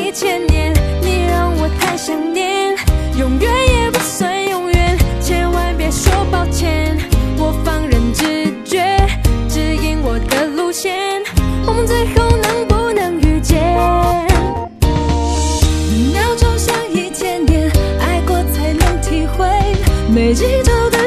1000年，你让我太想念，永远也不算永远，千万别说抱歉。我放任直觉指引我的路线，我们最后能不能遇见？1秒钟像1000年，爱过才能体会，每记住的